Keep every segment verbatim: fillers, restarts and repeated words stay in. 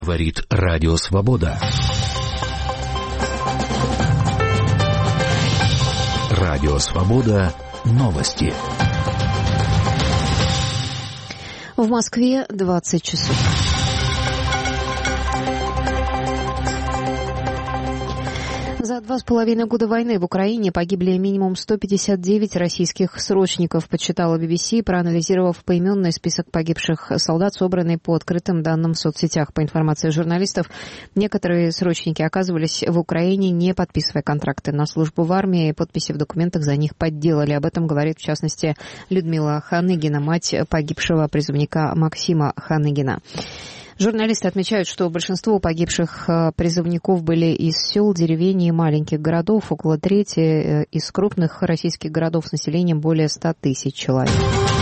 Говорит Радио Свобода. Радио Свобода. Новости. В Москве двадцать часов. За два с половиной года войны в Украине погибли минимум сто пятьдесят девять российских срочников, подсчитала би би си, проанализировав поименный список погибших солдат, собранный по открытым данным в соцсетях. По информации журналистов, некоторые срочники оказывались в Украине, не подписывая контракты на службу в армии, и подписи в документах за них подделали. Об этом говорит, в частности, Людмила Ханыгина, мать погибшего призывника Максима Ханыгина. Журналисты отмечают, что большинство погибших призывников были из сел, деревень и маленьких городов, около трети из крупных российских городов с населением более ста тысяч человек.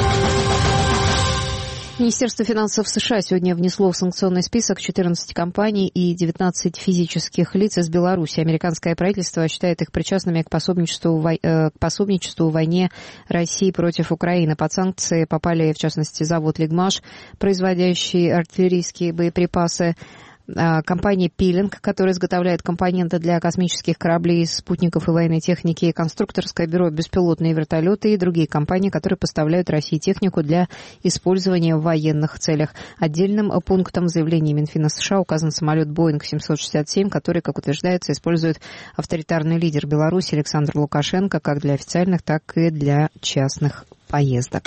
Министерство финансов США сегодня внесло в санкционный список четырнадцать компаний и девятнадцать физических лиц из Беларуси. Американское правительство считает их причастными к пособничеству, к пособничеству в войне России против Украины. Под санкции попали, в частности, завод «Лигмаш», производящий артиллерийские боеприпасы, компания «Пилинг», которая изготовляет компоненты для космических кораблей, спутников и военной техники, конструкторское бюро «Беспилотные вертолеты» и другие компании, которые поставляют России технику для использования в военных целях. Отдельным пунктом заявления Минфина США указан самолет «Боинг семьсот шестьдесят семь», который, как утверждается, использует авторитарный лидер Беларуси Александр Лукашенко как для официальных, так и для частных поездок.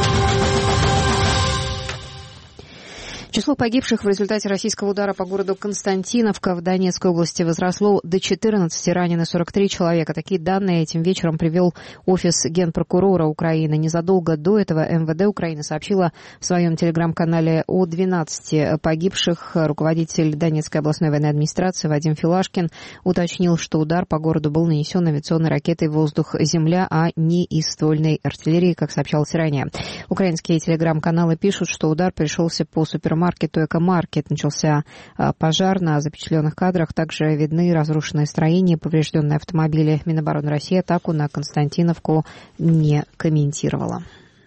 Число погибших в результате российского удара по городу Константиновка в Донецкой области возросло до четырнадцати, ранены сорок три человека. Такие данные этим вечером привел офис генпрокурора Украины. Незадолго до этого эм вэ дэ Украины сообщила в своем телеграм-канале о двенадцати погибших. Руководитель Донецкой областной военной администрации Вадим Филашкин уточнил, что удар по городу был нанесен авиационной ракетой воздух-земля, а не из ствольной артиллерии, как сообщалось ранее. Украинские телеграм-каналы пишут, что удар пришелся по супермаркету маркету «Экомаркет». Начался пожар. На запечатленных кадрах также видны разрушенные строения, поврежденные автомобили. Минобороны России атаку на Константиновку не комментировала.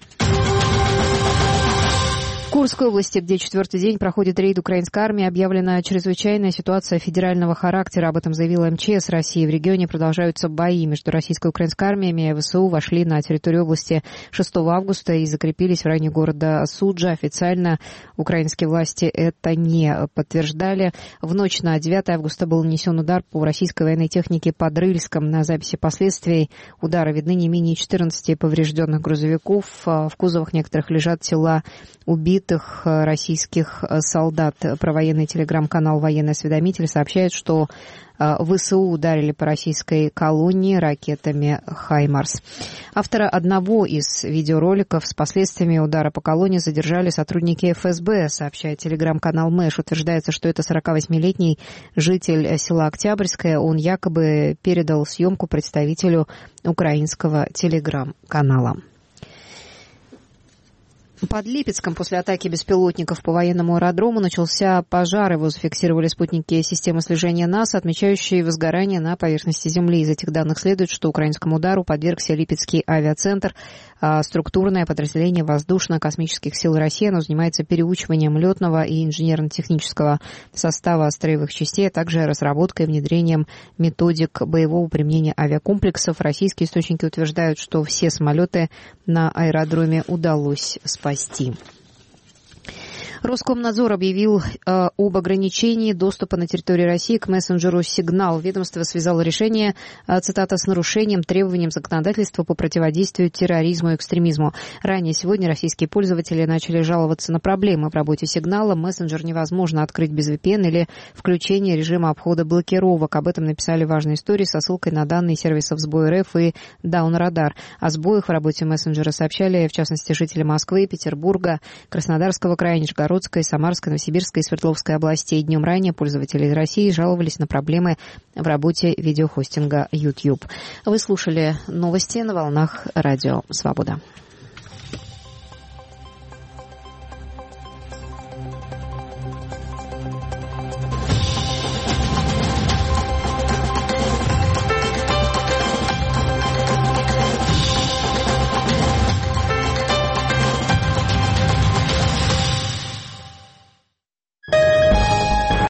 В Курской области, где четвертый день проходит рейд украинской армии, объявлена чрезвычайная ситуация федерального характера. Об этом заявила эм че эс России. В регионе продолжаются бои между российской и украинской армиями. вэ эс у вошли на территорию области шестого августа и закрепились в районе города Суджа. Официально украинские власти это не подтверждали. В ночь на девятое августа был нанесен удар по российской военной технике под Рыльском. На записи последствий удара видны не менее четырнадцати поврежденных грузовиков. В кузовах некоторых лежат тела убитых российских солдат. Про военный телеграм-канал «Военный осведомитель» сообщает, что вэ эс у ударили по российской колонии ракетами «Хаймарс». Автора одного из видеороликов с последствиями удара по колонии задержали сотрудники эф эс бэ, сообщает телеграм-канал «Мэш». Утверждается, что это сорокавосьмилетний житель села Октябрьское. Он якобы передал съемку представителю украинского телеграм-канала. Под Липецком после атаки беспилотников по военному аэродрому начался пожар. Его зафиксировали спутники системы слежения НАСА, отмечающие возгорание на поверхности Земли. Из этих данных следует, что украинскому удару подвергся Липецкий авиацентр, структурное подразделение воздушно-космических сил России. Оно занимается переучиванием летного и инженерно-технического состава строевых частей, а также разработкой и внедрением методик боевого применения авиакомплексов. Российские источники утверждают, что все самолеты на аэродроме удалось спасти. спасти. Роскомнадзор объявил э, об ограничении доступа на территории России к мессенджеру «Сигнал». Ведомство связало решение, э, цитата, с нарушением требованиям законодательства по противодействию терроризму и экстремизму. Ранее сегодня российские пользователи начали жаловаться на проблемы в работе «Сигнала». Мессенджер невозможно открыть без ви пи эн или включение режима обхода блокировок. Об этом написали важные истории со ссылкой на данные сервисов «Сбой РФ» и «Даунрадар». О сбоях в работе мессенджера сообщали, в частности, жители Москвы, Петербурга, Краснодарского края, Нижегородской, Самарской, Новосибирской и Свердловской областей. Днем ранее пользователи из России жаловались на проблемы в работе видеохостинга YouTube. Вы слушали новости на волнах Радио Свобода.